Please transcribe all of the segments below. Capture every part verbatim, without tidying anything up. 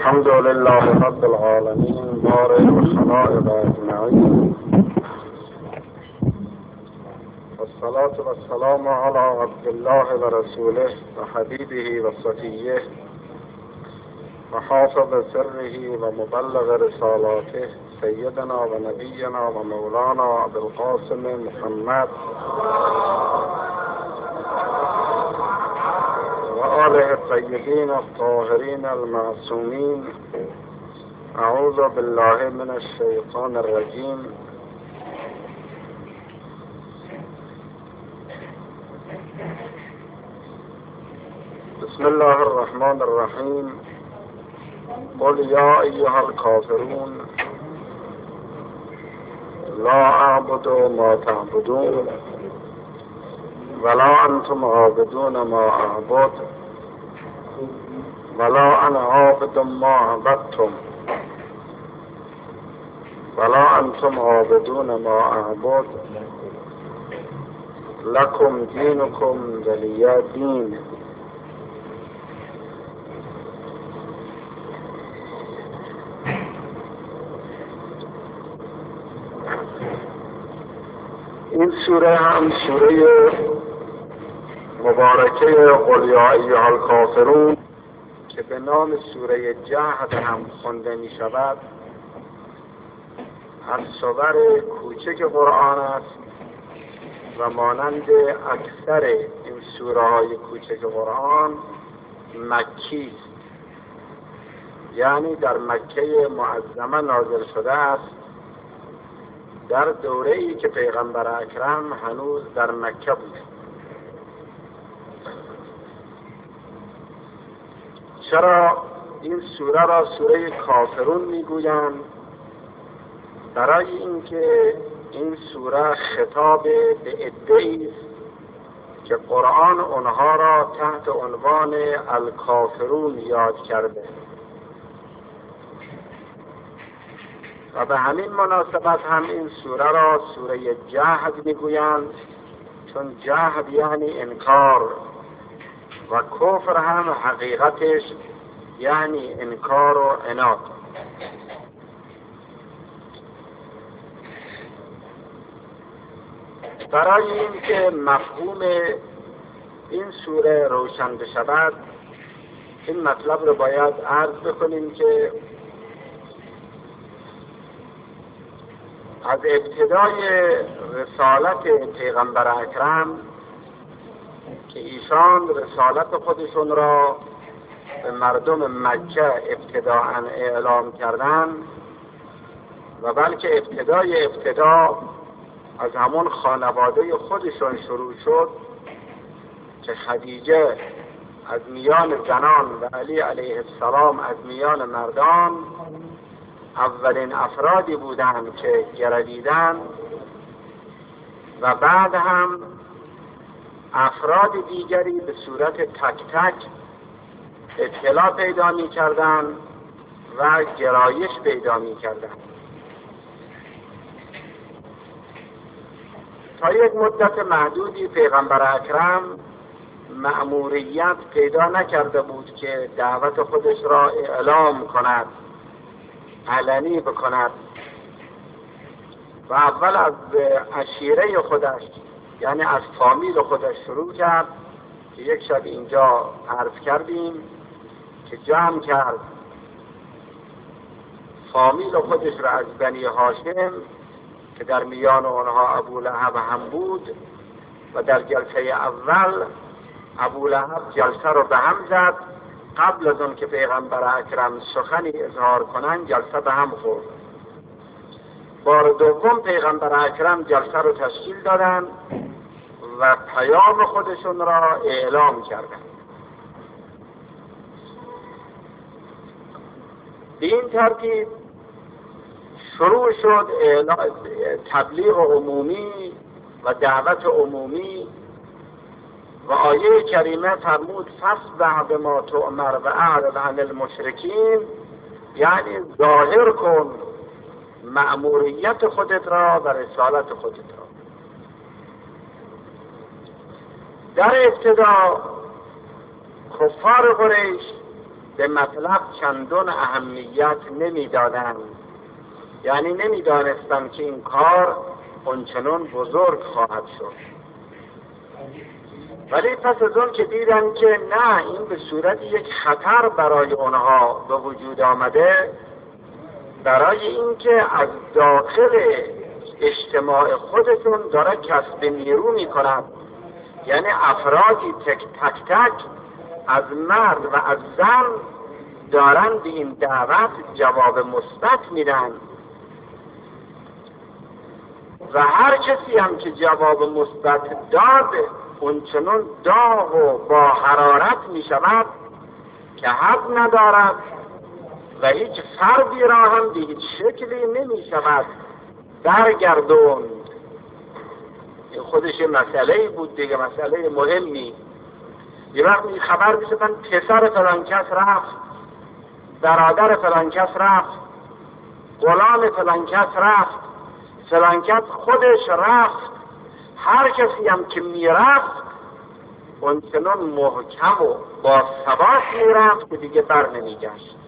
الحمد لله رب العالمين بارئ الخلائق اجمعين، والصلاة والسلام على عبد الله ورسوله وحبيبه وصفيه وحافظ سره ومبلغ رسالاته سيدنا ونبينا ومولانا أبي القاسم محمد وآله الطيبين الطاهرين المعصومين. أعوذ بالله من الشيطان الرجيم. بسم الله الرحمن الرحيم. قل يا أيها الكافرون لا أعبد ما تعبدون ولا أنتم عابدون ما أعبد ولا أنا عابد ما عبدتم ولا أنتم عابدون ما أعبد لكم دينكم ولي دين. این سوره هم سوره مبارکه قل یا ایها الکافرون که به نام سوره جهد هم خوانده می شود از صور کوچک قرآن است و مانند اکثر این سوره های کوچک قرآن مکی است، یعنی در مکه معظمه نازل شده است، در دوره‌ای که پیغمبر اکرم هنوز در مکه بود. چرا این سوره را سوره کافرون میگویند؟ برای اینکه این سوره خطاب به عده‌ای است که قرآن آنها را تحت عنوان الکافرون یاد کرده و به همین مناسبت هم این سوره را سوره جهد میگویند، چون جهد یعنی انکار و کفر هم حقیقتش یعنی انکار و عناد. برای اینکه مفهوم این سوره روشن بشود این مطلب رو باید عرض بکنیم که از ابتدای رسالت پیغمبر اکرم که ایشان رسالت خودشون را به مردم مکه ابتداءً اعلام کردند و بلکه ابتدای ابتدا از همون خانواده خودشون شروع شد که خدیجه از میان زنان و علی علیه السلام از میان مردان اولین افرادی بودند که گردیدند و بعد هم افراد دیگری به صورت تک تک اطلاع پیدا می کردند و گرایش پیدا می کردند. تا یک مدت محدودی پیغمبر اکرم مأموریت پیدا نکرده بود که دعوت خودش را اعلام کند، علنی بکند و اول از عشیره خودش یعنی از فامیل خودش شروع کرد که یک شب اینجا عرض کردیم که جمع کرد فامیل خودش را از بنی هاشم که در میان آنها ابو لهب هم بود و در جلسه اول ابو لهب جلسه رو به هم زد. قبل از اون که پیغمبر اکرم سخنی اظهار کنند جلسه به هم خورد. بار دوم پیغمبر اکرم جلسه رو تشکیل دادند و پیام خودشون را اعلام کردند. به این ترتیب شروع شد تبلیغ عمومی و دعوت عمومی و آیه کریمه فرمود فاصدع بما تؤمر و اعرض عن المشرکین، یعنی ظاهر کن مأموریت خودت را و رسالت خودت را. در ابتدا کفار قریش به مطلب چندان اهمیت نمیدادند، یعنی نمیدانستند که این کار اونچنان بزرگ خواهد شد. ولی پس از اون که دیدن که نه، این به صورت یک خطر برای اونها به وجود آمده، برای اینکه از داخل اجتماع خودشون داره کسب نیرو میکنند، یعنی افرادی تک تک تک از مرد و از زن دارن به این دعوت جواب مثبت میدن و هر کسی هم که جواب مثبت داد اونچنان داغ و با حرارت می شود که حد ندارد و هیچ فردی را هم به هیچ شکلی نمی شود درگردوند. این خودش مسئله بود دیگه، مسئله مهمی. یه وقت می خبر می شدن پسر فلان کس رفت، برادر فلان کس رفت، غلام فلان کس رفت، فلان کس خودش رفت. هر کسی هم که می رفت اونچنان محکم و با ثبات می رفت که دیگه بر نمی گشت.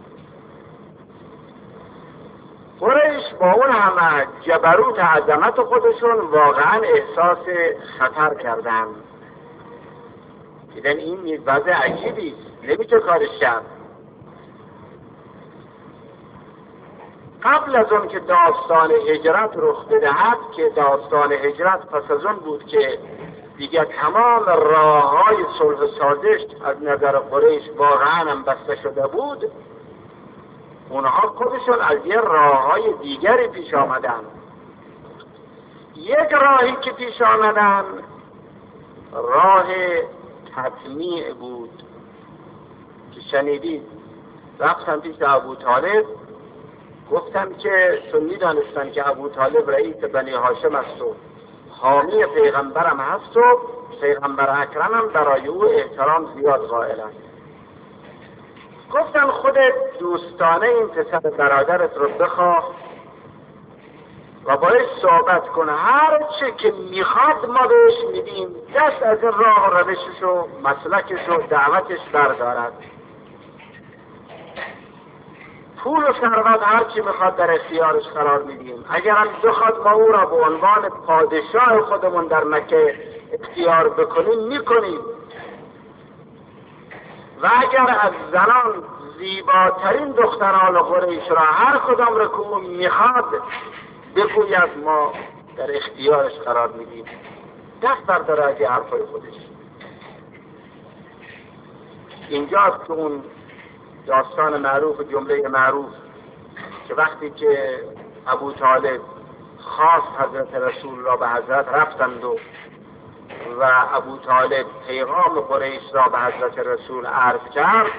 قریش با اون همه جبروت عظمت خودشون واقعا احساس خطر کردن. دیدن این یک وضع عجیبی، نمیشه کارش کرد. قبل از اون که داستان هجرت رخ بدهد، که داستان هجرت پس از اون بود که دیگه تمام راه‌های صلح سازش از نظر قریش واقعا هم بسته شده بود، اونها خودشون از یه راه‌های دیگری پیش آمدن. یک راهی که پیش آمدن راه تطمیع بود که شنیدید. رفتن پیش ابو طالب، گفتن که چون میدانستن که ابو طالب رئیس بنی هاشم است و حامی پیغمبرم هست و پیغمبر اکرمم برای او احترام زیاد قائل است، گفتن خودت دوستانه این پسر برادرت رو بخواه و باید صحبت کنه، هر چه که میخواد ما بهش میدیم، دست از این راه و روشش و مسلکش و دعوتش بردارد. پول و ثروت هر چی میخواد در اختیارش قرار میدیم. اگر هم بخواد ما او را به عنوان پادشاه خودمون در مکه اختیار بکنیم میکنیم. و اگر از زنان زیباترین دختران قریش را هر کدام را که او میخواد بگوید ما در اختیارش قرار میدیم. دست برداره از یه حرفای خودش. اینجاست که اون داستان معروف و جمله معروف که وقتی که ابو طالب خواست حضرت رسول را به حضرت رفتند و و ابو طالب پیغام قریش را به حضرت رسول عرض کرد،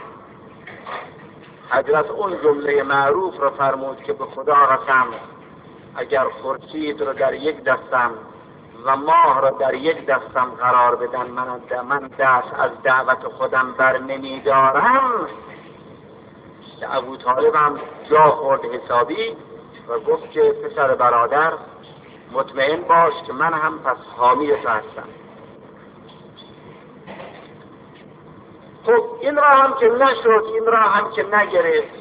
حضرت اون جمله معروف را فرمود که به خدا قسم اگر خورشید را در یک دستم و ماه را در یک دستم قرار بدن، من من دست از دعوت خودم بر نمی دارم. ابو طالب هم جا خورد حسابی و گفت که پسر برادر مطمئن باش که من هم پس حامی تو هستم. خب این راه هم که نشد، این راه هم که نگرفت،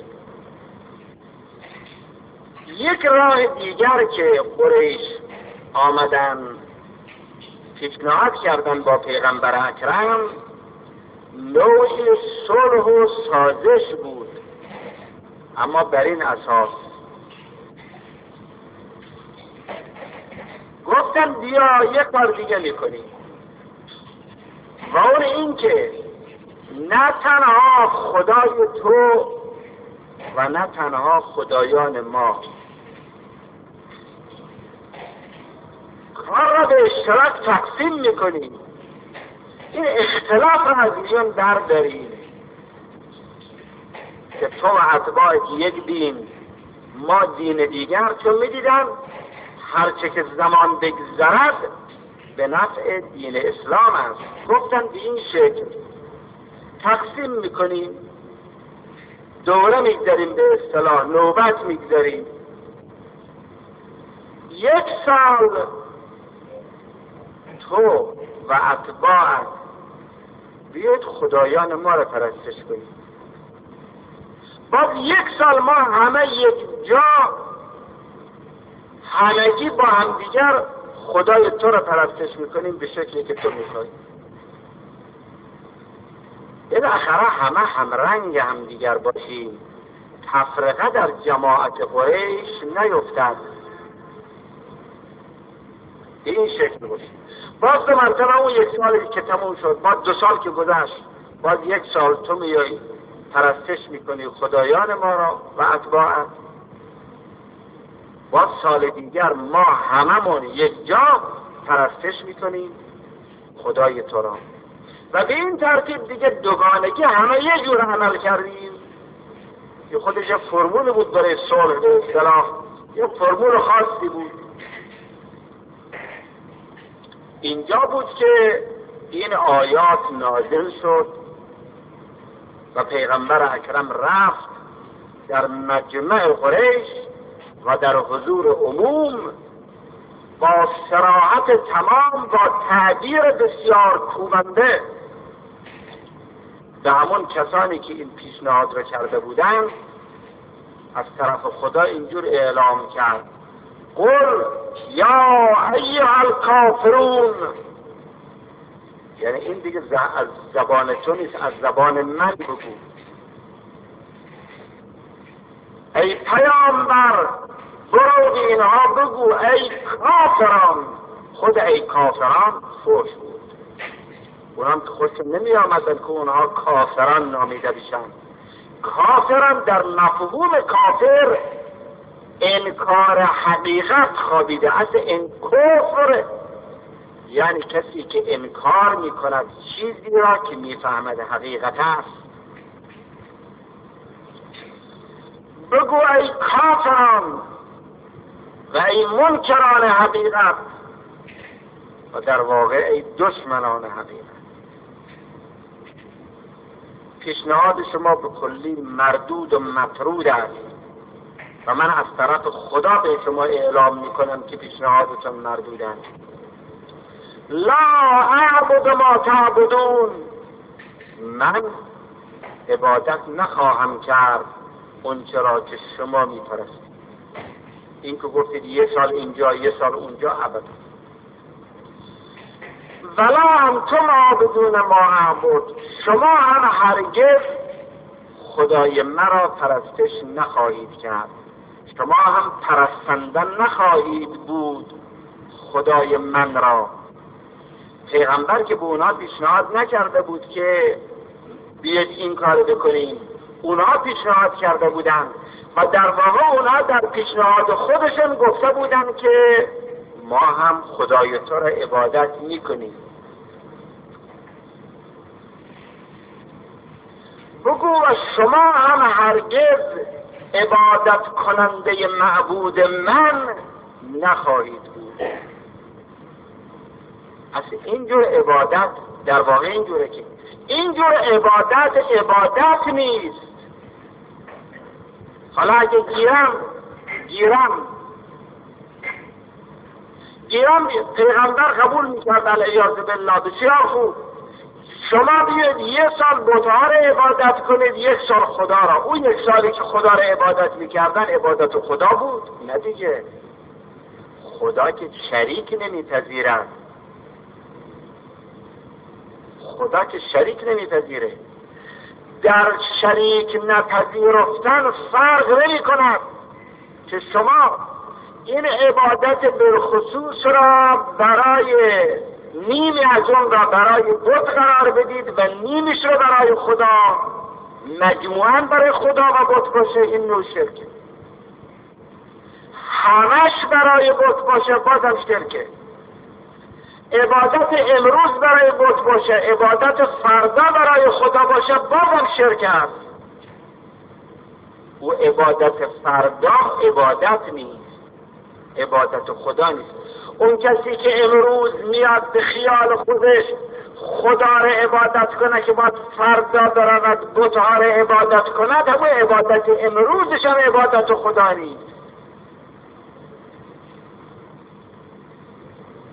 یک راه دیگر که قریش آمدن پیشنهاد کردن با پیغمبر اکرم، نوعی صلح و سازش بود، اما بر این اساس گفتن بیا یک بار دیگه میکنیم و اون این که نه تنها خدای تو و نه تنها خدایان ما کار را به اشتراک تقسیم میکنیم، این اختلاف را از میان برداریم که تو و اتباعت یک دین ما دین دیگر، چون میدیدن هرچه که زمان بگذرد به نفع دین اسلام است. گفتن به این شکل تقسیم میکنیم، دوره میگذاریم، به اصطلاح نوبت میگذاریم. یک سال تو و اتباعت بیاید خدایان ما را پرستش کنید، باز یک سال ما همه یک جا همگی با همدیگر خدای تو را پرستش میکنیم به شکلی که تو میخوای. بالاخره همه هم رنگ همدیگر باشیم، تفرقه در جماعت قریش نیفتد. این شکل باشیم. باز دو مرتبه اون یک سالی که تموم شد، باز دو سال که گذشت، باز یک سال تو میایی پرستش میکنی خدایان ما را و اتباعت. باز سال دیگر ما هممون یک جا پرستش میکنیم خدای تو را و به این ترتیب دیگه دوگانگی همه یه جور عمل کردیم که خودش یه فرمول بود برای صلح و اصلاح، یه فرمول خاصی بود. اینجا بود که این آیات نازل شد و پیغمبر اکرم رفت در مجمع قریش و در حضور عموم با صراحت تمام، با تعبیر بسیار کوبنده به همون کسانی که این پیشنهاد را کرده بودند از طرف خدا اینجور اعلام کرد: قل یا ایها الکافرون. یعنی این دیگه از زبان تو نیست، از زبان من بگو. ای پیامبر برو به اینها بگو ای کافران. خود ای کافران فوش بود، اونام که خودشون نمی آمدن که اونها کافران نامیده بشن. کافران در مفهوم کافر انکار حقیقت خوابیده. اصل این کفر یعنی کسی که انکار می کند چیزی را که می فهمد حقیقت است. بگو ای کافران و ای منکران حقیقت و در واقع ای دشمنان حقیقت. پیشنهاد شما به کلی مردود و مطرود است و من از طرف خدا به شما اعلام میکنم که پیشنهادتون مردود است. لا اعبد ما تعبدون. من عبادت نخواهم کرد اون چرا که شما میپرستید. این که گفتید یه سال اینجا یه سال اونجا، ابدا. ولا انتم عابدون ما اعبد. شما هم هرگز خدای مرا پرستش نخواهید کرد. شما هم پرستنده نخواهید بود خدای من را. پیغمبر که به اونا پیشنهاد نکرده بود که بیاید این کار بکنیم، اونا پیشنهاد کرده بودن و در واقع اونا در پیشنهاد خودشون گفته بودن که ما هم خدای تو را عبادت میکنیم. بگو و شما هم هرگز عبادت کننده معبود من نخواهید بود. اصلا اینجور عبادت در واقع اینجوره که اینجور عبادت عبادت نیست. حالا اگه گیرم گیرم گیرم پیغمبر قبول میکرد علیه بالله، بسیار خوب. شما بیاید یه سال بت‌ها را عبادت کنید، یک سال خدا را. اون یک سالی که خدا را عبادت میکردن عبادت خدا بود؟ نه دیگه. خدا که شریک نمیپذیرد. خدا که شریک نمیپذیره. در شریک نپذیرفتن فرق نمی کند که شما این عبادت بالخصوص را برای نیمی از اون را برای بت قرار بدید و نیمیش را برای خدا، مجموعاً برای خدا و بت باشه. این نوع شرکه. همش برای بت باشه بازم شرکه. عبادت امروز برای بت باشه، عبادت فردا برای خدا باشه، بازم شرک است. و عبادت فردا عبادت نیست، عبادت خدا نیست. اون کسی که امروز میاد به خیال خودش خدا را عبادت کنه که باید فردا برود بت‌ها را عبادت کند، همون عبادت امروزش هم عبادت خدا نیست.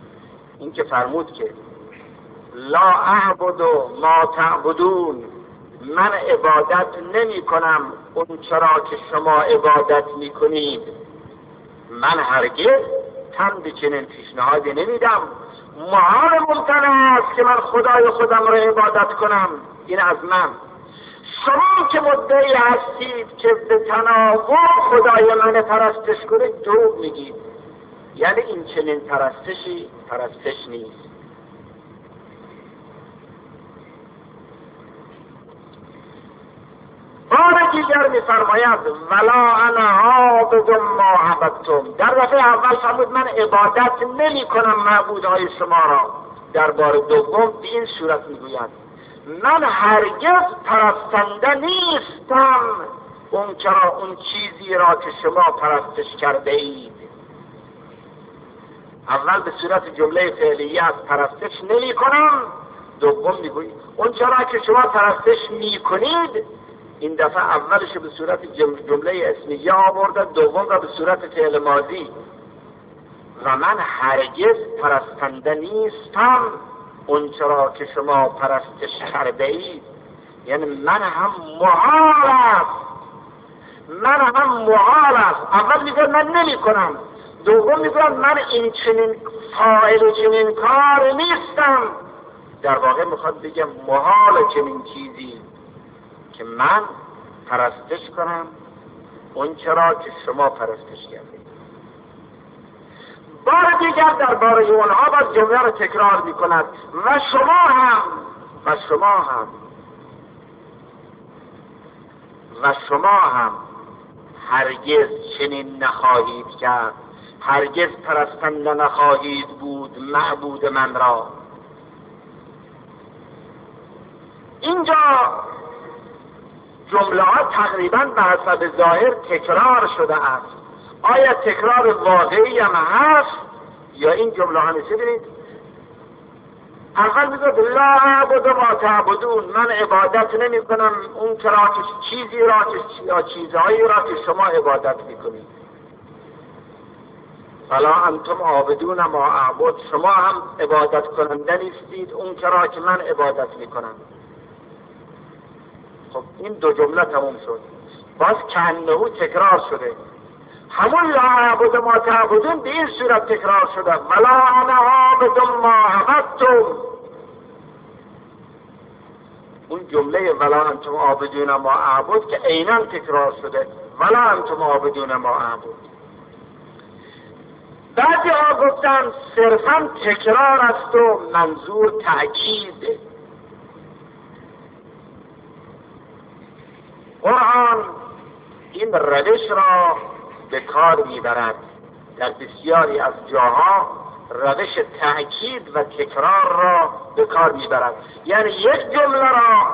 این که فرمود که لا اعبد ما تعبدون، من عبادت نمی کنم اون چرا که شما عبادت می کنید. من هرگز تن به چنین پیشنهادی نمیدم. محال ممکن است که من خدای خودم را عبادت کنم. این از من. شما که مدعی هستید که به تناوب خدای من پرستش کنید دروغ میگید. یعنی این چنین پرستشی پرستش نیست. بار دیگر می‌فرماید ولا انا عابد ما عبدتم. در دفعه اول فرمود من عبادت نمی کنم معبودهای شما را. در بار دوم به این صورت میگوید من هرگز پرستنده نیستم اون چرا اون چیزی را که شما پرستش کرده اید. اول به صورت جمله فعلیه از پرستش نمی کنم، دوم میگوید اون چرا که شما پرستش می کنید. این دفعه اولش به صورت جمله اسمیه آورده، دوم را به صورت فعل ماضی. و من هرگز پرستنده نیستم اون چرا که شما پرستش کرده اید. یعنی من هم محال است من هم محال است اول میگه من نمی کنم، دوم میگه من این چنین فاعل چنین کار نیستم. در واقع میخواد بگه محال چنین چیزی که من پرستش کنم اون چرا که شما پرستش کردید. بار دیگر درباره اونها باز جمله را تکرار میکند و شما هم و شما هم و شما هم هرگز چنین نخواهید کرد، هرگز پرستنده نخواهید بود معبود من را. اینجا جمله ها تقریبا به حسب ظاهر تکرار شده است. آیا تکرار واقعی هم هست یا این جمله ها نیست؟ ببینید اول میگه لا اعبد ما تعبدون، من عبادت نمی کنم اون چرا که چیزی را یا چیزهایی را که شما عبادت میکنید. فلا انتم عابدون ما اعبد، شما هم عبادت کننده نیستید اون چرا که من عبادت میکنم. خب این دو جمله تموم شد. باز کانه تکرار شده. همون لا اعبد ما تعبدون به این صورت تکرار شده ولا انا عابد ما عبدتم. اون جمله ولا انتم عابدون ما اعبد که عیناً تکرار شده ولا انتم عابدون ما اعبد. بعضی ها گفتن صرفاً تکرار است و منظور تأکید. قرآن این روش را به کار میبرد. در بسیاری از جاها روش تأکید و تکرار را به کار میبرد. یعنی یک جمله را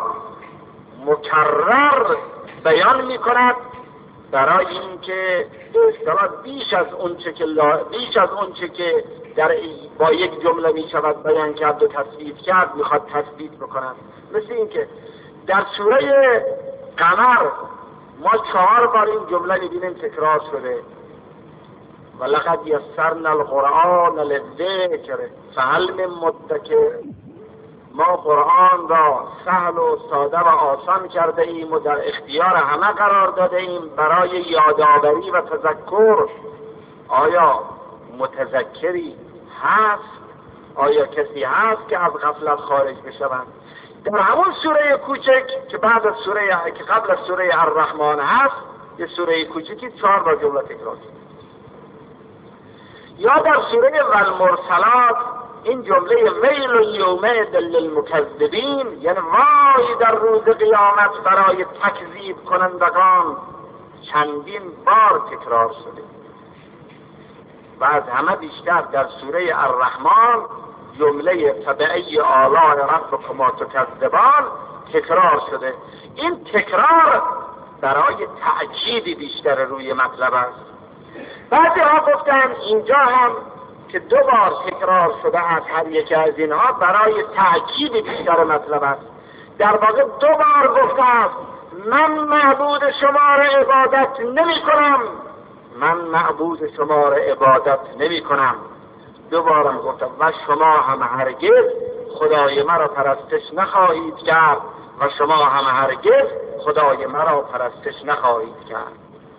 مکرر بیان میکند برای اینکه اصطلاح بیش از اونچه که بیش از اونچه که در با یک جمله میشود بیان کرد و تثبیت کرد میخواد تثبیت بکند. مثل اینکه در سوره قمر ما چهار بار این جمله میبینیم تکرار شده ولقد یسرنا القرآن للذکر فهل من مدکر. ما قرآن را سهل و ساده و آسان کرده ایم و در اختیار همه قرار داده ایم برای یادآوری و تذکر. آیا متذکری هست؟ آیا کسی هست که از غفلت خارج بشوند؟ در همون سوره کوچک که بعد از سوره که قبل از سوره الرحمن هست، یه سوره کوچکی چهار بار جمله تکرار شده. یا در سوره والمرسلات این جمله ویل یومئذ للمکذبین، یعنی وای در روز قیامت برای تکذیب کنندگان، چندین بار تکرار شده. و از همه بیشتر در سوره الرحمن جمله تبعی آلاء ربکما تکذبان تکرار شده. این تکرار برای تأکید بیشتر روی مطلب است. بعضی ها گفتن اینجا هم که دو بار تکرار شده است هر یک از اینها برای تأکید بیشتر مطلب است. در واقع دو بار گفته است من معبود شما را عبادت نمی کنم، من معبود شما را عبادت نمی کنم. دوبارم گفتم و شما هم هرگز خدای مرا پرستش نخواهید کرد و شما هم هرگز خدای مرا پرستش نخواهید کرد.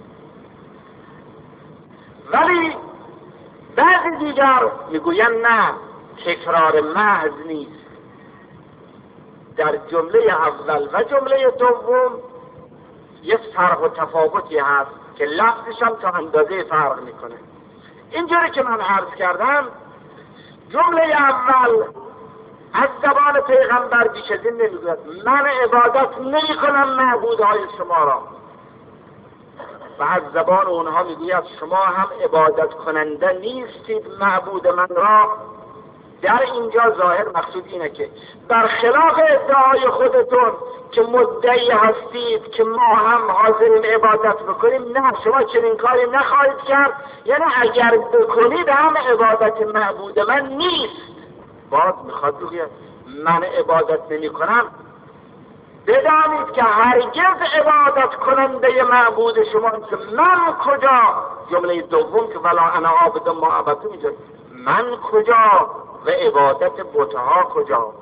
ولی بعضی دیگر میگویند نه، تکرار محض نیست. در جمله اول و جمله دوم یک فرق و تفاوتی هست که لفظش هم تا اندازه فرق میکنه. اینجوری که من عرض کردم، جمله اول از زبان پیغمبر بیش از این نمیگوید من عبادت نمی کنم معبودهای شما را، و از زبان اونها میگوید شما هم عبادت کننده نیستید معبود من را. در اینجا ظاهر مقصود اینه که برخلاف ادعای خودتون که مدعی هستید که ما هم حاضرین عبادت بکنیم، نه، شما چنین کاری نخواهید کرد. یعنی اگر بکنید هم عبادت معبود من نیست. باز میخواد بگه من عبادت نمی کنم، بدانید که هرگز عبادت کننده معبود شما که من کجا. جمله دوم که ولا انا عابد ما عبدتم، اینجا من کجا و عبادت بتها کجا.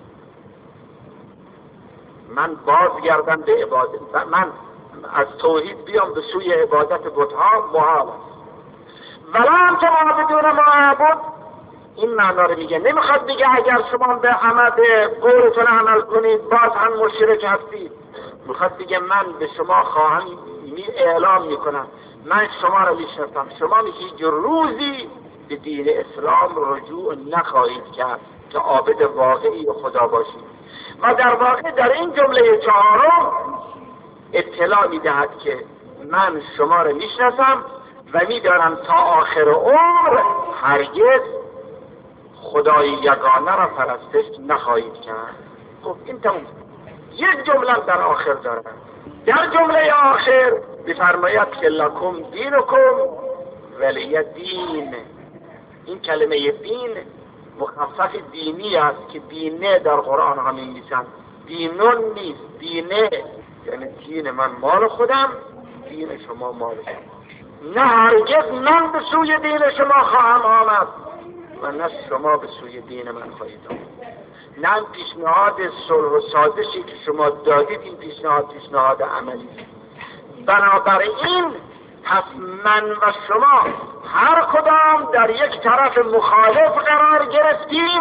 من بازگردم به عبادت، من از توحید بیام به سوی عبادت بتها محال است. ولا انتم عابدون ما اعبد، این معنا رو میگه. نمیخواد بگه اگر شما به عمل قولتون عمل کنید باز هم مشرک هستید. میخواد بگه من به شما خواهم می اعلام میکنم من شما رو میشناسم، شما هیچ روزی به دین اسلام رجوع نخواهید کرد که عابد واقعی خدا باشید. و در واقع در این جمله چهارم اطلاع میدهد که من شما رو میشناسم و میدارم تا آخر عمر هرگز خدای یگانه را پرستش نخواهید کرد. خب این تمام. یک جمله در آخر داره. در جمله آخر بفرماید که لکم دینکم ولی دین. این کلمه دین مخفف دینی است که دینه در قرآن ها می نویسند. دینون نیست، دینه یعنی دین من مال خودم، دین شما مال شما. نه هرگز من به سوی دین شما خواهم آمد و نه شما به سوی دین من خواهید آمد. نه پیشنهاد صلح و سازشی که شما دادید این پیشنهاد پیشنهاد عملی. بنابراین پس من و شما هر کدام در یک طرف مخالف قرار گرفتیم.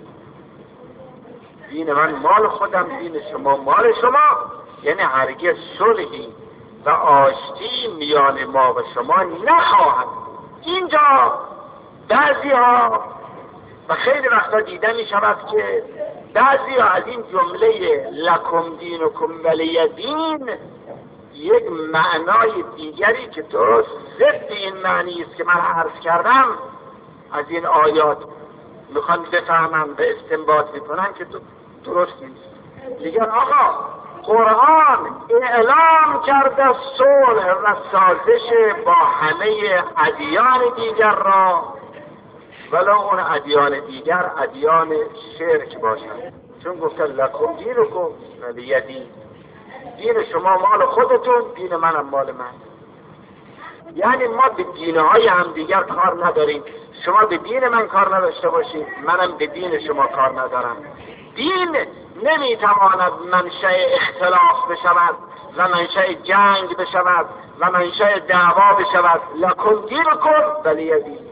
دین من مال خودم، دین شما مال شما. یعنی هرگز صلحی و آشتی میان ما و شما نخواهد. اینجا بعضی ها و خیلی وقتا دیده می شود که بعضی ها از این جمله لکم دینکم ولی دین یک معنای دیگری که درست ضد این معنی است که من عرض کردم از این آیات میخوان بفهمم به استنباط میکنن که درست نیست. میگن آقا قرآن اعلام کرده صلح و سازش با همه ادیان دیگر را، ولی اون ادیان دیگر ادیان شرک باشند. چون گفته لکم دینکم ولی دین، دین شما مال خودتون، دین منم مال من. یعنی ما به دینهای هم دیگر کار نداریم. شما به دین من کار نداشته باشید، منم به دین شما کار ندارم. دین نمیتواند منشأ اختلاف بشود و منشأ جنگ بشود و منشأ دعوا بشود. لکم دینکم ولی دین.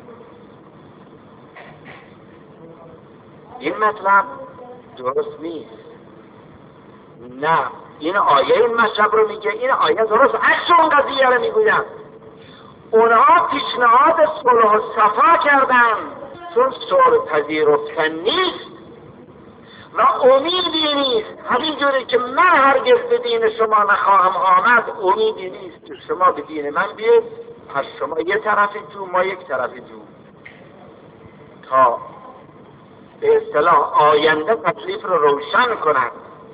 این مطلب درست نیست. نه، این آیه این مطلب رو میگه. این آیه درست عکس اون قضیه رو میگوید. اونها پیشنهاد صلح و صفا کردن چون صلح پذیرفتن نیست و امیدی نیست. همینجوری که من هرگز به دین شما نخواهم آمد، امیدی نیست که شما به دین من بیاید. پس شما یه طرف جو، ما یک طرف جو، تا به اصطلاح آینده تکلیف رو روشن کنند.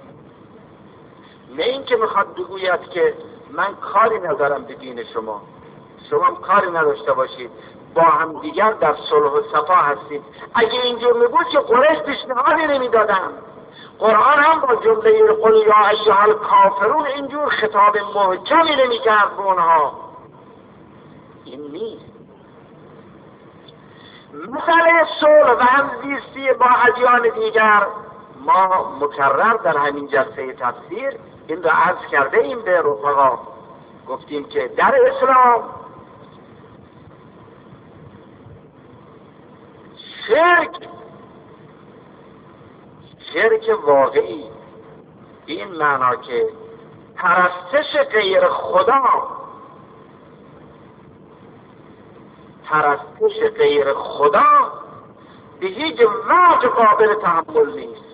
نه اینکه میخواد بگوید که من کاری ندارم به دین شما، شما هم کاری نداشته باشید، با هم دیگر در صلح و صفا هستید. اگه اینجور میبود که قریش پیشنهادی نمیدادن. قرآن هم با جمله قل یا ایها الکافرون اینجور خطاب محکمی نمیکرد به اونها. این نیست. مسئله صلح و همزیستی با ادیان دیگر ما مکرر در همین جلسه تفسیر این را عرض کرده ایم به رفقا، گفتیم که در اسلام شرک شرک واقعی این معنا که پرستش غیر خدا پرستش غیر خدا به هیچ وجه قابل تحمل نیست.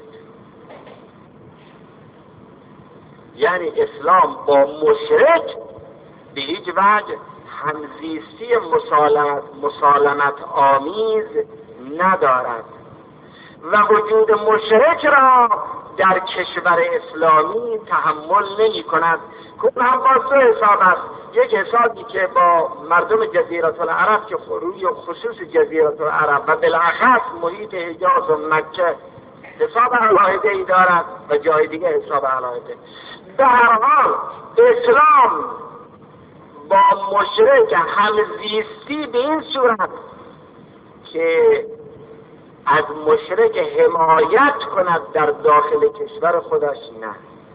یعنی اسلام با مشرک به هیچ وجه همزیستی مسالمت, مسالمت آمیز ندارد و وجود مشرک را در کشور اسلامی تحمل نمی کند که هم با دو حساب است. یک حسابی که با مردم جزیره العرب که روی خصوص جزیره العرب و بالاخص محیط حجاز و مکه حساب علاهده ای دارد و جای دیگه حساب علاهده. به هر حال اسلام با مشرک همزیستی به این صورت که از مشرک حمایت کند در داخل کشور خودش نه،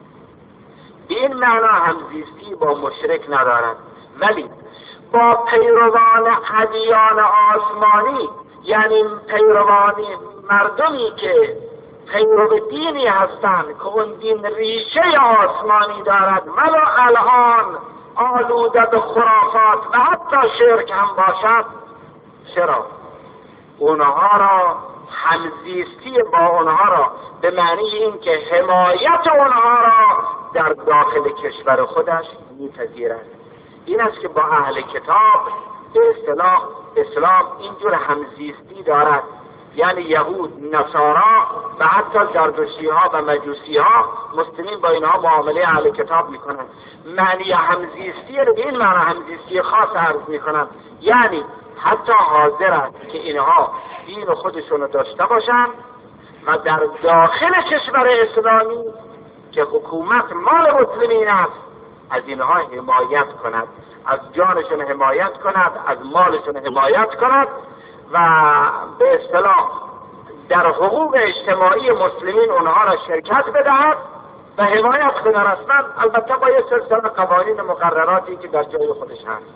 به این معنا همزیستی با مشرک ندارد. ولی با پیروان ادیان آسمانی، یعنی پیروانی مردمی که پیرو دینی هستند که اون دین ریشه آسمانی دارد ولو الان آلوده به خرافات و حتی شرک هم باشد، چرا؟ اونها را همزیستی با اونها را به معنی این که حمایت اونها را در داخل کشور خودش میپذیرد. این است که با اهل کتاب به اصطلاح اسلام اینجور همزیستی دارد، یعنی یهود، نصارا و حتی زردشتی ها و مجوسی ها مسلمین با اینها معامله اهل کتاب میکنند. معنی همزیستی رو به این معنی همزیستی خاص عرض میکنند، یعنی حتی حاضر است که اینها دین خودشون رو داشته باشند و در داخل کشور اسلامی که حکومت مال مسلمین است از اینها حمایت کند، از جانشون حمایت کند، از مالشون حمایت کند و به اصطلاح در حقوق اجتماعی مسلمین اونها را شرکت بدهد و حمایت کنه رسما، البته با یه سلسله قوانین مقرراتی که در جای خودش هست.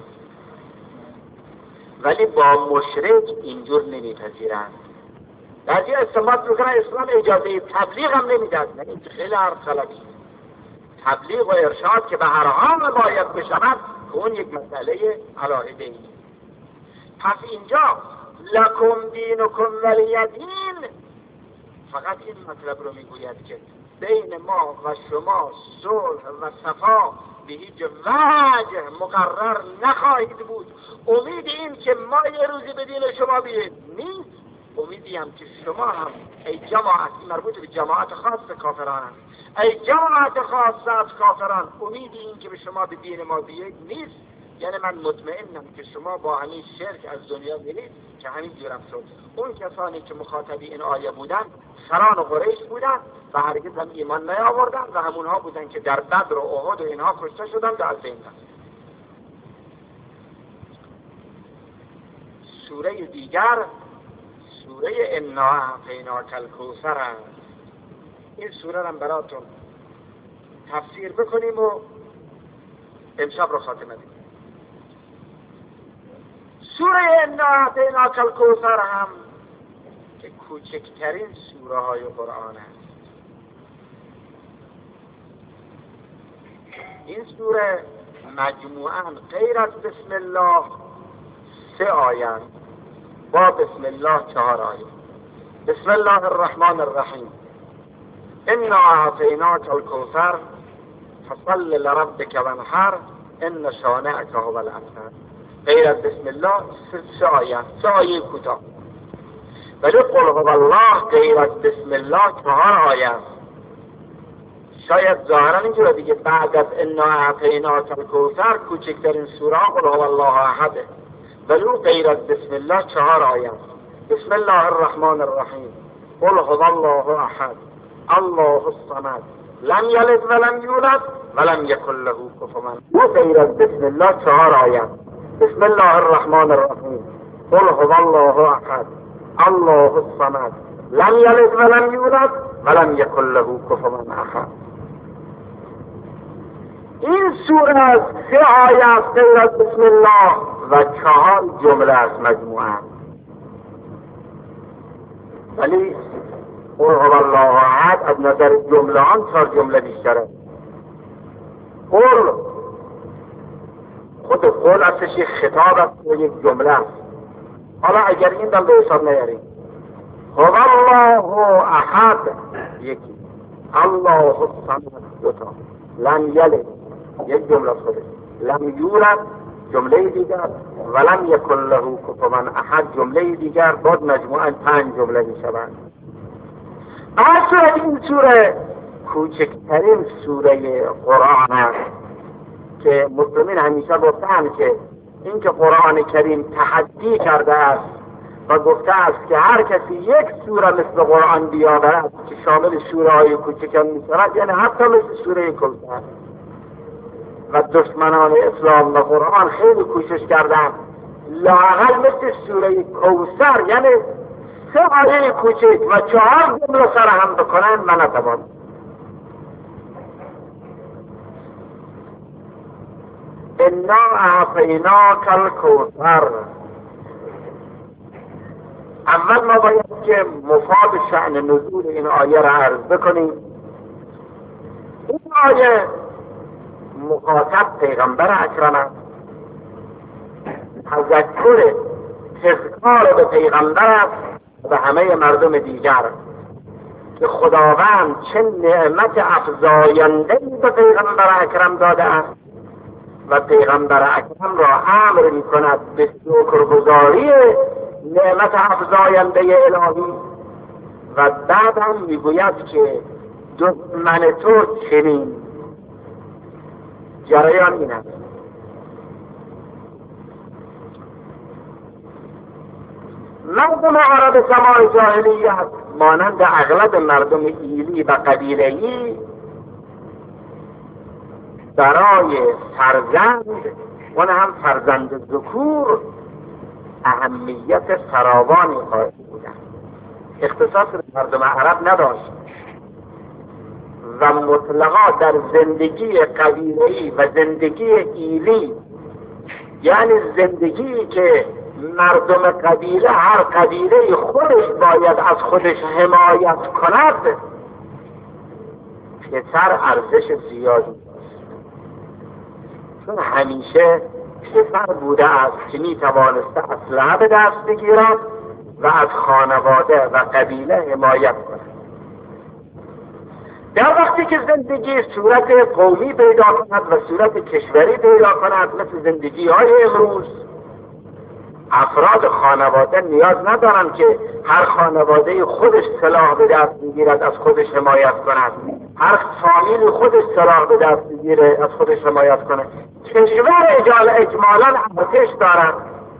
ولی با مشرک اینجور نمیپذیرند. بعضی استنباط میکنن اسلام اجازه تبلیغ هم نمیدهد. یعنی خیلی حرف غلطی. تبلیغ و ارشاد که به هر حال باید بشود اون یک مسئله علاهده ای. پس اینجا لکم دینکم ولی دین فقط این مطلب رو میگوید که بین ما و شما صلح و صفا به هیچ وجه مقرر نخواهید بود. امید این که ما یه روزی به دین شما بیاییم نیست. امیدی هم که شما هم ای جماعت، مربوط به جماعت خاص کافران هست، ای جماعت خاص از کافران، امیدی این که به شما به دین ما بیایید نیست. یعنی من مطمئنم که شما با همین شرک از دنیا برید که همین جورم شد. اون کسانی که مخاطبی این آیه بودن سران و قریش بودن و هرگز هم ایمان نیاوردن و همونها بودن که در بدر و احد و اینها کشته شدن و از بین رفتن. سوره دیگر سوره انا اعطیناک الکوثر است. این سوره را براتون تفسیر بکنیم و امشب رو خاتمه بدیم. سوره انا اعطیناک الکوثر هم که کوچکترین سوره های قرآن است. این سوره مجموعاً غیر از بسم الله سه آیه، با بسم الله چهار آیه. بسم الله الرحمن الرحیم انا اعطیناک الکوثر فصل لربک وانحر ان شانئک هو الابتر. غیر از بسم الله سه آیه، سه آیه کوتاه. ولی قل هو الله غیر از بسم الله چهار آیه. شاید ظاهرا اینجوره دیگه بعد از انا اعطیناک الکوثر کوچکترین سوره قل هو الله احد، ولی غیر از بسم الله چهار آیه. بسم الله الرحمن الرحیم قل هو الله احد الله الصمد لم یلد ولم یولد ولم یکن له کفوا احد. غیر از بسم الله چهار آیه. بسم الله الرحمن الرحیم قل هو الله احد الله الصمد لم یلد ولم یولد ولم یکن له کفوا احد. این سوره از سه آیه غیر از بسم الله و چهار جمله از مجموعه، ولی قل هو الله احد از نظر جمله آن چهار جمله بیشتره. قل خود قول اصلش یک خطاب است و یک جمله است. حالا اگر این دم به حساب نیاریم، هو الله احد یکی، الله الصمد دوتا، لم یلد یک جمله خودش، لم یولد جمله دیگر، ولم یکن له کفوا احد جمله دیگر، بعد مجموعاً پنج جمله می شوند. اصلا این سوره کوچکترین سوره قرآن است که مسلمین همیشه گفتند که این که قرآن کریم تحدی کرده است و گفته است که هر کسی یک سوره مثل قرآن بیاورد که شامل سوره های کوچک می شود، یعنی حتی مثل سوره کوثر. و دشمنان اسلام و قرآن خیلی کوشش کردند لااقل مثل سوره کوثر، یعنی سه آیه کوچک و چهار جمله سرهم بکنند و نتوان. انا اعطیناک الکوثر. اول ما باید که مفاد شأن نزول این آیه را عرض بکنیم. این آیه مخاطب پیغمبر اکرم است، تذکر تذکار به پیغمبر است و همه مردم دیگر که خداوند چه نعمت افزاینده‌ای به پیغمبر اکرم داده است و پیغمبر اکرم را امر می کند به شکرگزاری نعمت افزاینده الهی و بعد هم می گوید که دشمن تو چنین. جریان این است. مردم عرب زمان جاهلیت مانند اغلب مردم ایلی و قبیله‌ای برای فرزند، اون هم فرزند ذکور، اهمیت فراوانی قائل بودند. اختصاص مردم عرب نداشت و مطلقا در زندگی قبیله‌ای و زندگی ایلی، یعنی زندگی که مردم قبیله هر قبیله خودش باید از خودش حمایت کند، پسر ارزش زیادی داشت، چون همیشه پسر بوده است که می توانسته اسلحه به دست بگیرد و از خانواده و قبیله حمایت کند. در وقتی که زندگی صورت قومی پیدا کند و صورت کشوری پیدا کند مثل زندگی های امروز، افراد خانواده نیاز ندارند که هر خانواده خودش سلاح به دست بگیرد از خودش حمایت کند، هر فامیل خودش سلاح به دست بگیره از خودش حمایت کنه. کشور اجال اجمالا ارتش دارد،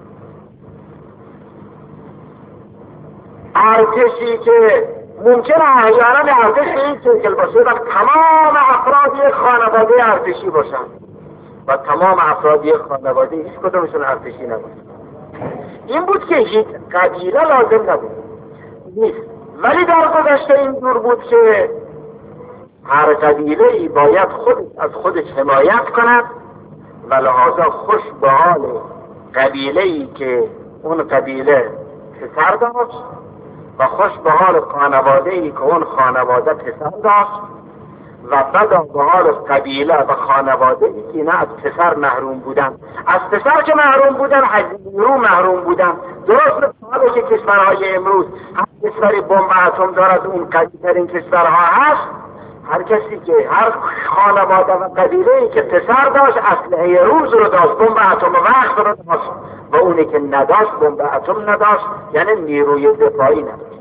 ارتشی که ممکنه احیانا ارتش به این شکل باشه و تمام افراد یک خانواده ارتشی باشن و تمام افراد یک خانواده هیچ کدومشون ارتشی نباشن. این بود که هیچ قبیله لازم نبود نیست، ولی در گذشته این دور بود که هر قبیله ای باید خود از خودش حمایت کند و لحاظا خوش به حال قبیله ای که اون قبیله پسر داشت و خوش به حال خانواده ای که اون خانواده پسر داشت و بدا به حال قبیله و خانواده ای که نه از پسر محروم بودن. از پسر که محروم بودن از نیرو محروم بودن. درست مثل که کشورهای امروز هر کشوری بمب اتم دارد، اون قوی ترین کشورها هست. هر کسی که هر خانواده و قبیله ای که پسر داشت اسلحه روز رو داشت، بمب اتم وقت رو داشت، و اونی که نداشت بمب اتم نداشت، یعنی نیروی دفاعی نداشت.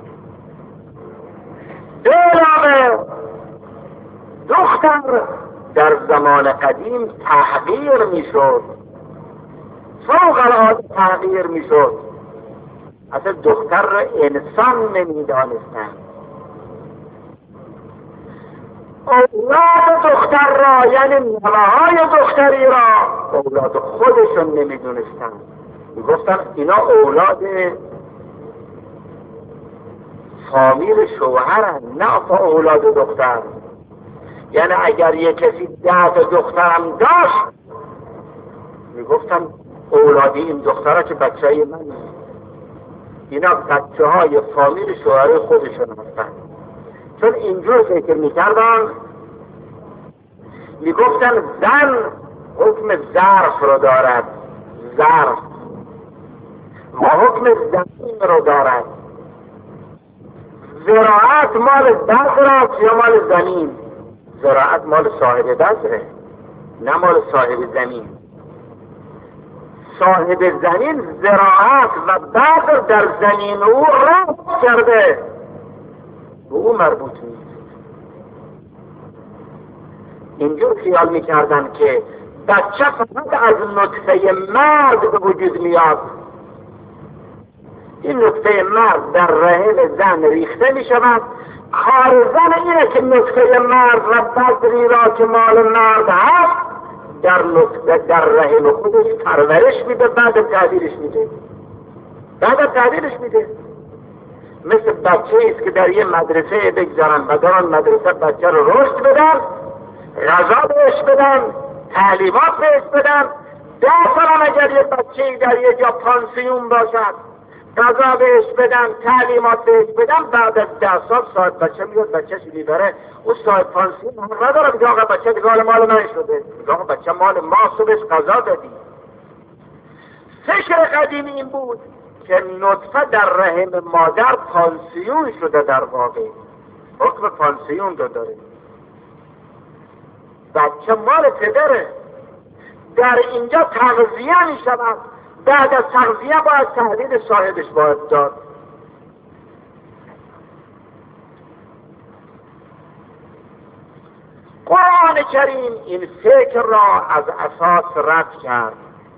علاوه دختر در زمان قدیم تحقیر میشد، فوق العاده تحقیر میشد. اصلا دختر را انسان نمیدانستند. اولاد دختر را یعنی نوه‌های دختری را اولاد خودشون نمیدونستند. میگفتن اینا اولاد فامیل شوهرن، نه با اولاد دختر. یعنی اگر یک کسی ده دخترم داشت میگفتن اولادی این دخترها که بچه های من نیست، اینا بچه های فامیل شوهر خودشون هستن. چون اینجور فکر میکردن، میگفتن زن حکم ظرف رو دارد، ظرف و حکم زمین رو دارد. زراعت مال دست راست یا مال زمین؟ زراعت مال صاحب دسته، نه مال صاحب زمین. صاحب زمین زراعت و بذر در زمین او رفت کرده، به او مربوط نیست. اینجور خیال میکردن که بچه فقط از نطفه مرد به وجود میاد. این نطفه مرد در رحم زن ریخته میشود. کار زن اینه که نطفه مرد و بذری را که مال مرد هست در نطفه در رحم خودش پرورش میده، بعد تعبیرش میده بعد تعبیرش میده مثل بچه ایست که در یه مدرسه بگذارن و در آن مدرسه بچه رو رشد بدن، غذا بهش بدن، تعلیمات بهش بدن. ده سال اگر یه بچه در یه جا پانسیون باشد، غذا بهش بدن، تعلیمات بهش بدن، بعد از ده سال صاحب بچه میاد بچهش میبره. او صاحب پانسیون هم نداره میگه آقا بچه دیگه مال من شده، میگه آقا بچه مال ما، صبحش غذا دادی. فکر قدیمی این بود که نطفه در رحم مادر پانسیون شده، در واقع حکم پانسیون رو داره. بچه مال پدره، در اینجا تغذیه می شود، بعد از تغذیه باید تحلیل صاحبش باید داد. قرآن کریم این فکر را از اساس رد کرد.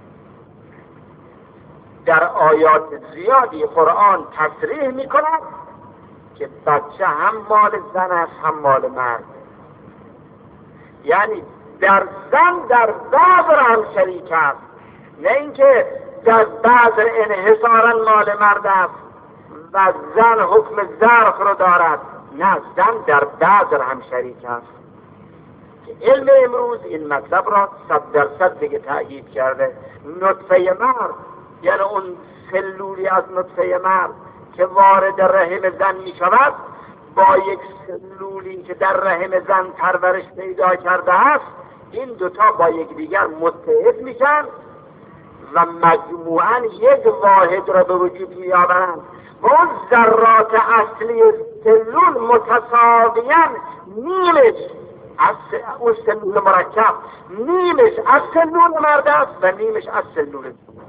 در آیات زیادی قرآن تصریح می کند که بچه هم مال زن است هم مال مرد. یعنی در زن در بذر هم شریک است، نه اینکه در بذر انحصارا مال مرد است و زن حکم ظرف رو دارد. نه، زن در بذر هم شریک است. علم امروز این مطلب را صد درصد دیگه تأیید کرده. نطفه مرد، یعنی اون سلولی از نطفه مرد که وارد رحم زن می شود، با یک سلولی که در رحم زن پرورش پیدا کرده است، این دوتا با یک دیگر متحد میشن و مجموعاً یک واحد را به وجود می آورند و اون ذرات اصلی سلول متساویاً نیمش از اون سلول مرکب نیمش از سلول مرد است و نیمش از سلول زن.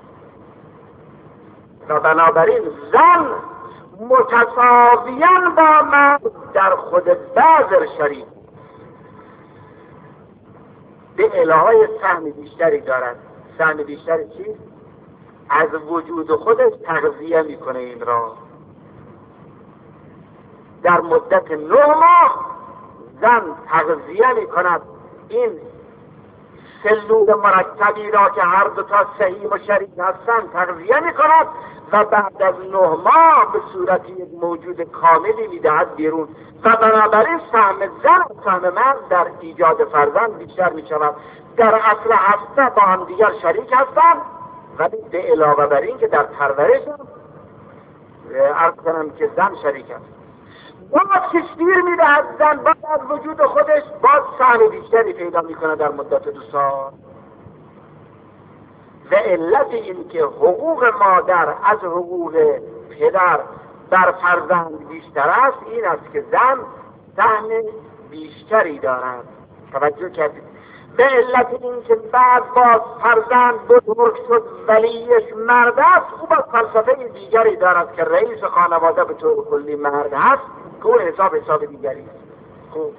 و بنابراین زن متساویاً با مرد در خود بذر شریک به الههای سهم بیشتری دارد. سهم بیشتری چیست؟ از وجود خودش تغذیه میکنه این را. در مدت نه ماه زن تغذیه میکند این سلول مرکبی را که هر دو تا صحیح و شریک هستند، تغذیه میکند و بعد از نه ماه به صورت یک موجود کاملی میدهد بیرون. و بنابراین سهم زن و سهم مرد در ایجاد فرزند بیشتر میشود. در اصل هسته با هم دیگر شریک هستند، ولی به علاوه بر این که در پرورش هم عرض کنم که زن شریک است. باز کشتیر میدهد زن، بعد از وجود خودش باز سهم بیشتری پیدا میکنه در مدت دو سال. و علت این که حقوق مادر از حقوق پدر بر فرزند بیشتر است این است که زن سهم بیشتری دارد. توجه کردید؟ به علت این که بعد باز فرزند بزرگ شد ولیش مرد است، او باز فلسفه دیگری دارد که رئیس خانواده به طور کلی مرد هست که او حساب حساب دیگری است. خوب،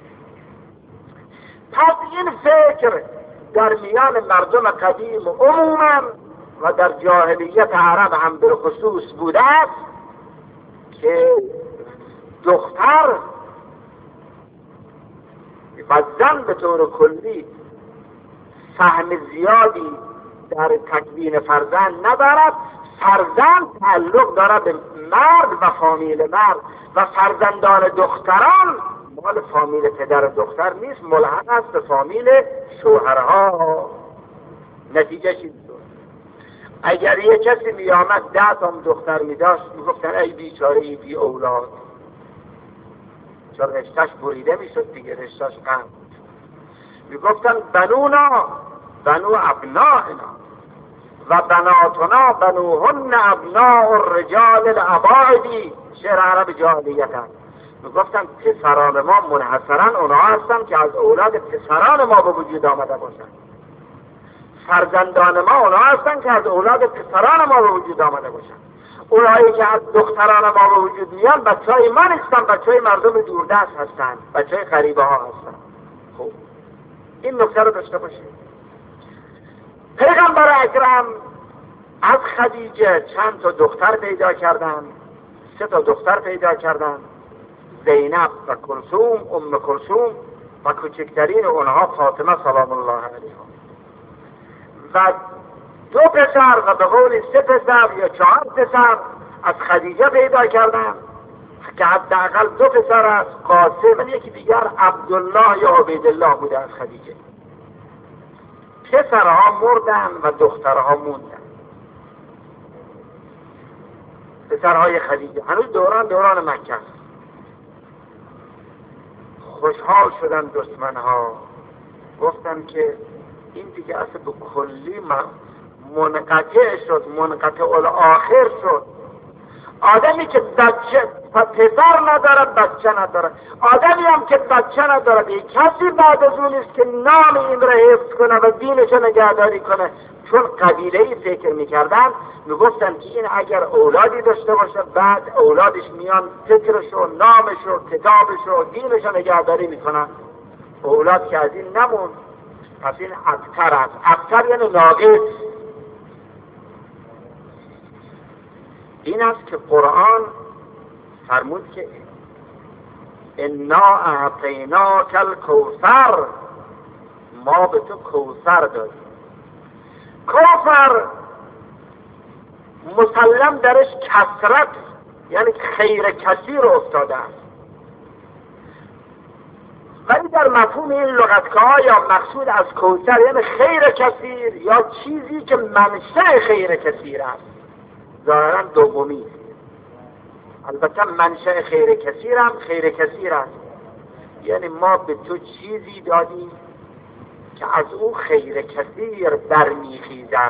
پس این فکر در میان مردم قدیم عموما و در جاهلیت عرب هم به خصوص بوده است که دختر و زن به طور کلی سهم زیادی در تکوین فرزند ندارد. فرزند تعلق داره به مرد و فامیل مرد و فرزندان دختران مال فامیل پدر و دختر نیست، ملحق است به فامیل شوهرها. نتیجه چی بود؟ اگر یه کسی می آمد ده تا دختر می داشت، می گفتن ای بیچاره ای بی اولاد، چون رشتش بریده می شد دیگه، رشتش قند. می گفتن بنونا بنو ابنائنا و بناتنا بنوهن ابناء الرجال الاباعدی. شعر عرب جاهلیت هست. می گفتن پسران ما منحصرا اونها هستن که از اولاد پسران ما به وجود آمده باشن، فرزندان ما اونها هستن که از اولاد پسران ما به وجود آمده باشن. اونهایی که از دختران ما به وجود میان بچه های ما نیستن، بچه های مردم دوردست هستن، بچه های غریبه ها هستن. خب این نکته رو داشته باشید. پیغمبر اکرم از خدیجه چند تا دختر پیدا کردن، سه تا دختر پیدا کردن، زینب و کلثوم، ام کلثوم و کوچکترین اونها فاطمه سلام الله علیها، و دو پسر و به قول سه پسر یا چهار پسر از خدیجه پیدا کردن که حداقل دو پسر از قاسم و یکی دیگر عبدالله یا عبیدالله بوده از خدیجه. پسرها مردن و دخترها موندن. پسرهای خدیجه هنوز دوران دوران مکه است. خوشحال شدن دشمنها، گفتن که این دیگه اصلا به کلی منقطع شد، منقطع الاخر شد. آدمی که بچه پسر نداره بچه نداره، آدمی هم که بچه نداره یه کسی بعد از اون است که نام این را حفظ کنه و دینش رو نگهداری کنه. چون قبیله‌ای فکر میکردن، میگفتن که این اگر اولادی داشته باشه بعد اولادش میان فکرش و نامش و کتابش و دینش رو نگهداری میکنن. اولاد که از این نمون، پس این ابتر است. ابتر یعنی ناقص. این است که قرآن فرمود که انا اعطیناک الکوثر، ما به تو کوثر دادیم. کوثر مسلم درش کثرت یعنی خیر کثیر افتاده است، ولی در مفهوم این لغتگاه یا مقصود از کوثر یعنی خیر کثیر یا چیزی که منشأ خیر کثیر است. ظاهرا دومی، البته منشأ خیر کثیر هم خیر کثیر است، یعنی ما به تو چیزی دادیم که از او خیر کثیر برمیخیزد.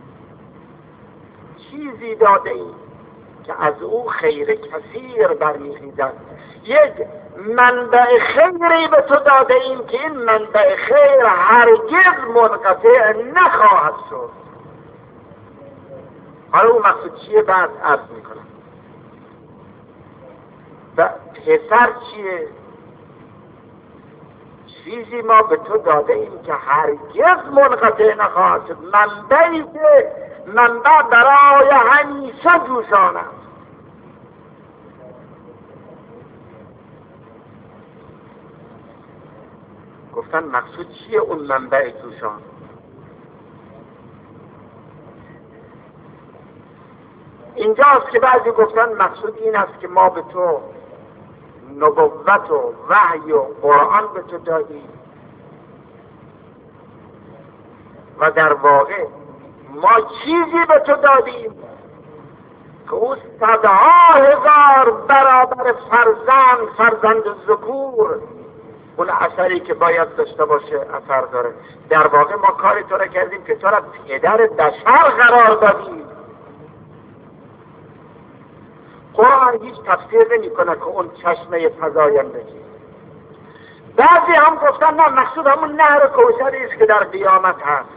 چیزی داده ایم که از او خیر کثیر برمیخیزد. یک منبع خیری به تو داده ایم که این منبع خیر هرگز منقطع نخواهد شد. حالا اون مقصود چیه بعد عرض میکنم. و پسر چیه؟ چیزی ما به تو داده ایم که هرگز منقطع نخواهد شد، منبعی که منبع برای همیشه جوشان است. گفتن مقصود چیه اون منبع جوشان؟ اینجاست که بعضی گفتن مقصود این است که ما به تو نبوت و وحی و قرآن به تو دادیم و در واقع ما چیزی به تو دادیم که او صدها هزار برابر فرزند فرزند ذکور اون اثری که باید داشته باشه اثر داره. در واقع ما کاری تو را کردیم که تو را پدر بشر قرار دادیم. قرآن هیچ تفسیر نمی کنه که اون چشمه فزایندگی. بعضی هم گفتن نه مقصود همون نهر کوثری است که در قیامت هست.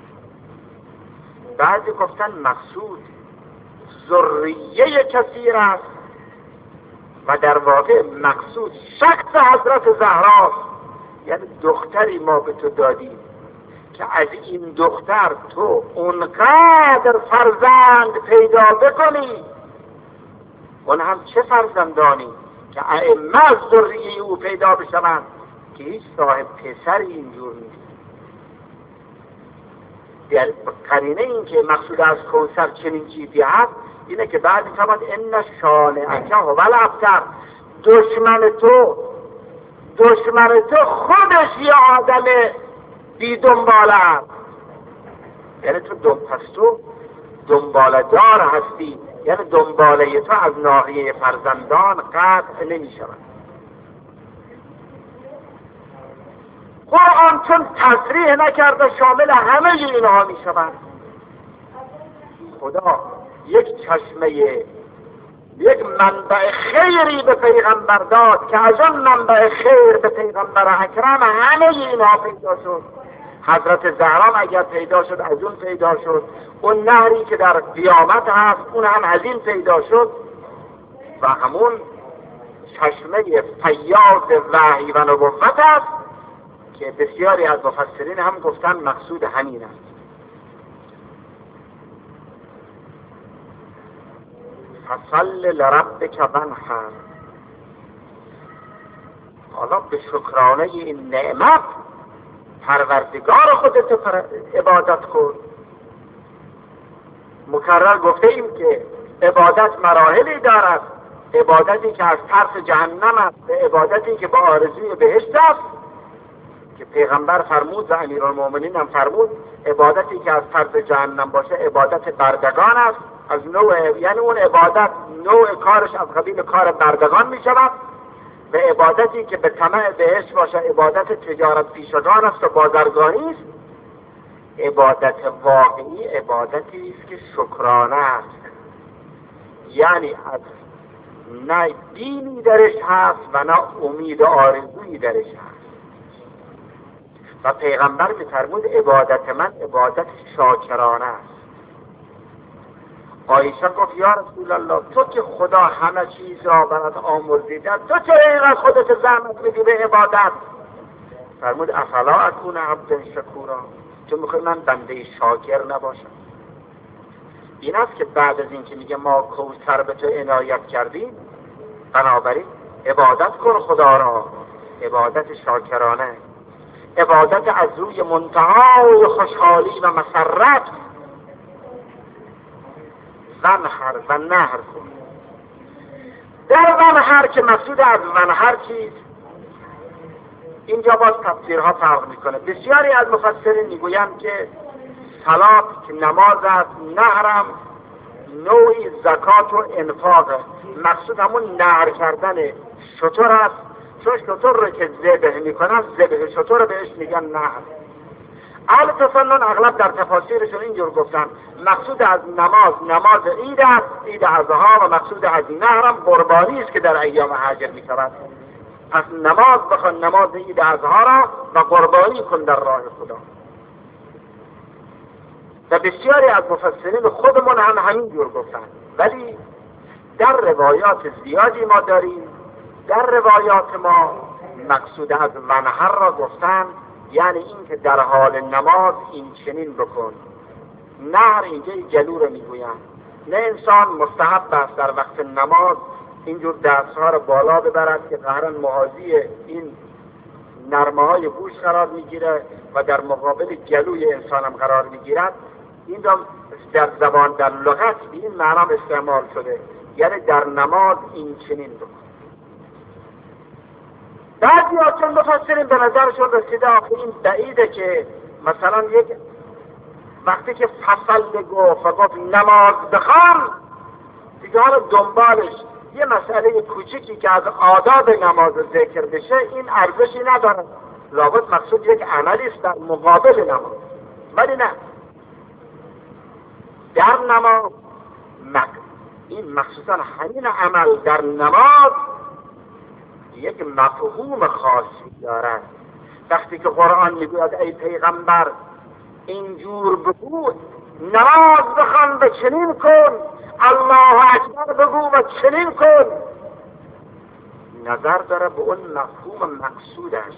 بعضی گفتن مقصود ذریه کثیر است و در واقع مقصود شخص حضرت زهراست. یعنی دختری ما به تو دادیم که از این دختر تو اونقدر فرزند پیدا بکنی، اون هم چه فرزندانی که ائمه از ذریه او پیدا بشوند که هیچ صاحب پسری اینجور نیست. در قرینه این که مقصود از کوثر چنین چیزی هست اینه که بعد می‌فرماد ان شانئک هو الابتر. دشمن تو دشمن تو خودش یه آدم بی دنباله است. یعنی تو دم پس تو دنباله دار هستی، یعنی دنباله تو از ناحیه فرزندان قطع نمی شود. قرآن چون تصریح نکرده شامل همه اینها می شود. خدا یک چشمه یک منبع خیری به پیغمبر داد که از اون منبع خیر به پیغمبر اکرم همه اینها پیدا شد. حضرت زهرا اگر پیدا شد از اون پیدا شد، اون نهری که در قیامت هست اون هم از این پیدا شد و همون چشمه فیاض وحی و نبوت است که بسیاری از مفسرین هم گفتن مقصود همین است. فصل لربک وانحر. حالا به شکرانه این نعمت پروردگار خودت پر عبادت کن. مکرر گفته ایم که عبادت مراحلی دارد. عبادتی که از ترس جهنم است به عبادتی که با آرزوی بهشت است که پیغمبر فرمود و امیرالمومنین هم فرمود عبادتی که از ترس جهنم باشه عبادت بردگان است. از نوع یعنی اون عبادت نوع کارش از قبیل کار بردگان می شود و عبادتی که به طمع بهشت باشه عبادت تجارت پیشگان است و بازرگانی است. عبادت واقعی عبادتی است که شکرانه است، یعنی از نه دینی درش هست و نه امید و آرزویی درش هست. و پیغمبر می‌فرمود عبادت من عبادت شاکرانه است. عایشه گفت یا رسول الله تو که خدا همه چیز را برات آمرزیده تو چرا اینقدر خودت زحمت میدی به عبادت؟ فرمود افلا اکون عبدا شکورا. تو میخوای من بنده شاکر نباشم؟ این است که بعد از این که میگه ما کوثر به تو عنایت کردیم بنابراین عبادت کن خدا را، عبادت شاکرانه، عبادت از روی منتهای خوشحالی و مسرت. ونحر و نهر کن. در ونحر که مقصود از ونحر چیست؟ اینجا باز تفسیرها فرق میکنه. بسیاری از مفسرین میگویند که صلات که نماز است، نهرم نوعی زکات و انفاق، مقصود همون نهر کردن شتر است. چون شتر رو که ذبح میکنن ذبح شتر بهش میگن نهر. اهل تسنن اغلب در تفاسیرشون اینجور گفتن مقصود از نماز نماز عید است، عید اضحی، و مقصود از نهرم قربانی است که در ایام حج میشود. پس نماز بخوان نماز عید اضحی را و قربانی کن در راه خدا. و بسیاری از مفسرین خودمون هم همین جور گفتن. ولی در روایات زیادی ما داریم، در روایات ما مقصود از ونحر را گفتن یعنی این که در حال نماز این چنین بکن. نهر اینجا جلو رو میگویم. نه انسان مستحب است در وقت نماز اینجور دستها را بالا ببرد که قهرن محاذی این نرمه های گوش قرار میگیره و در مقابل جلوی انسان هم قرار میگیرد. این در زبان در لغت به این معنا استعمال شده، یعنی در نماز این چنین بکن. بعضی ها چون مفسرین به نظرشون رسیده آخه این بعیده که مثلا یک وقتی که فصل گفت و گفت نماز بخوان دیگه حالا دنبالش یه مسئله کوچیکی که از آداب نماز ذکر بشه این ارزشی نداره، لابد مقصود یک عملی است در مقابل نماز. ولی نه، در نماز مق... این مخصوصا همین عمل در نماز یک مفهوم خاصی دارد. وقتی که قرآن میگوید ای پیغمبر اینجور بگو، نماز بخوان و چنین کن، الله اکبر بگو و چنین کن، نظر داره به اون مفهوم مقصودش.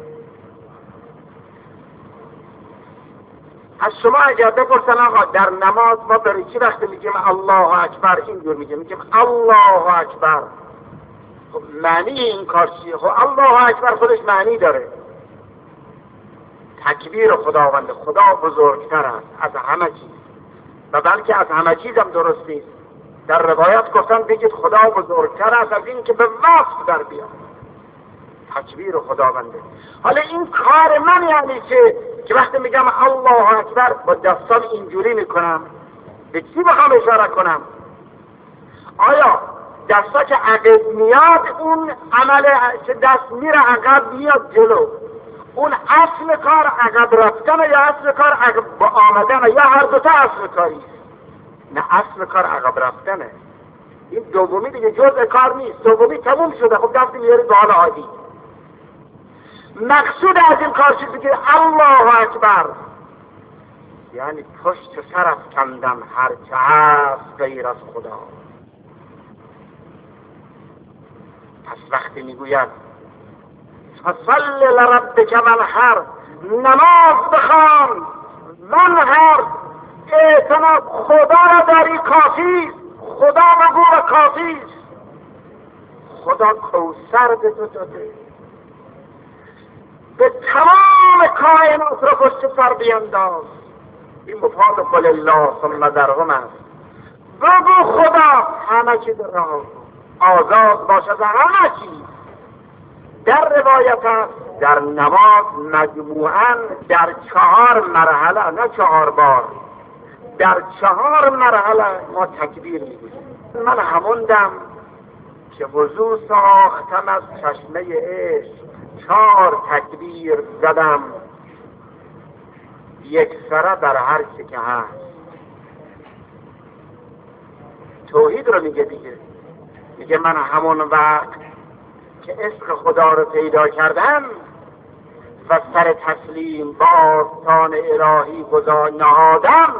از شما اگر بپرسن آقا در نماز ما برای چی وقتی میگیم الله اکبر اینجور میگیم میگیم الله اکبر، خب معنی این کار چیه؟ خب الله اکبر خودش معنی داره. تکبیر خداوند. خدا بزرگتر است از همه چیز و بلکه از همه چیز هم درست نیست. در روایت گفتن بگید خدا بزرگتر است از این که به وصف در بیاد. تکبیر خداونده. حالا این کار من یعنی که که وقتی میگم الله اکبر با دستان اینجوری میکنم، به چی بخوام اشاره کنم؟ آیا دستا که عقب میاد اون عمل که دست میره عقب میاد جلو، اون اصل کار عقب رفتنه یا اصل کار عقب آمدنه یا هر دوتا اصل کاری؟ نه، اصل کار عقب رفتنه. این دومی دیگه جزء کار نیست. دومی تموم شده. خب دستی میاری به حال عادی. مقصود از این کار چیزی که الله اکبر یعنی پشت سر افکندم هر چه هست غیر از خدا. پس وقتی میگوید فصل لربک وانحر، نماز بخوان، وانحر، اعتماد خدا را داری کافی، خدا بگو و کافی. خدا کوثر به تو داده، به تمام کائنات را پشت سر بینداز. این مفاد قل الله ثم ذرهم است. بگو خدا همه چیز را آزاد باشه و همه چیز. در روایت است در نماز مجموعاً در چهار مرحله، نه چهار بار، در چهار مرحله ما تکبیر میگوییم. من هموندم که وضو ساختم از چشمه عشق، چهار تکبیر زدم یک سره در هر چی که هست. توحید رو میگه دیگه. میگه من همون وقت که عشق خدا رو پیدا کردم و سر تسلیم با آستان الهی گذار نهادم،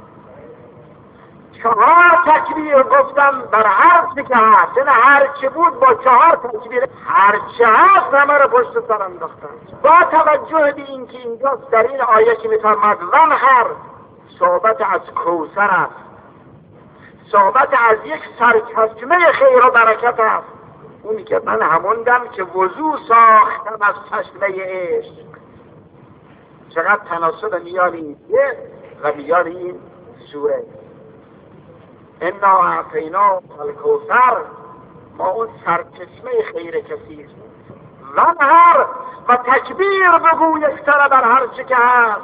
چهار تکبیر گفتم بر هر چی که هست. نه هر چی بود با چهار تکبیر هر چی هست همه رو پشت سر انداختم. با توجه به این که اینجاست در این آیه که میفرماد وانحر، صحبت از کوثر است، صحبت از یک سرچشمه خیر و برکت است. اونی که من هموندم که وضو ساختم از چشمه عشق. چقدر تناسب میان این یه و میان این سوره. انا اعطیناک الکوثر، ما اون سرچشمه خیر کثیر. وانحر، و تکبیر بگو یک سره بر هر چی که هست.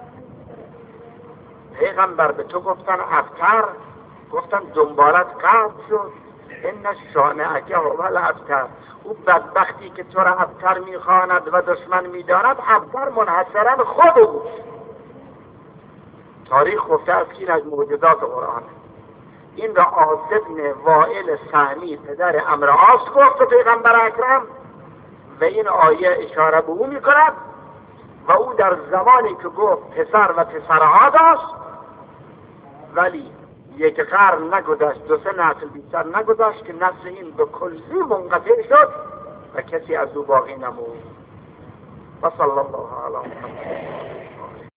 پیغمبر به تو گفتن ابتر، گفتن دنبالت قطع شد. ان شانئک هو الابتر، او بدبختی که تو را ابتر میخواند و دشمن میداند، ابتر منحصرا خود او. تاریخ گفته است که این از معجزات قرآن. این را عاص بن وائل سهمی پدر عمرو عاص گفت پیغمبر اکرم و این آیه اشاره به او میکند و او در زمانی که گفت پسر و پسرها داشت، ولی یک قرن نگذشت، دو سه نسل بیشتر نگذشت که نسل این به کلی منقطع شد و کسی از او باقی نمود. و صلی الله علی محمد.